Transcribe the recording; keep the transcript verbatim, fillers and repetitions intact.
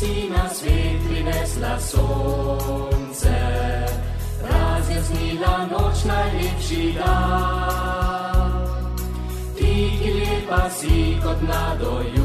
si na svet prinesla sonce, razjasnila noč najlepši dan. Ti, ki lepa si kot mlado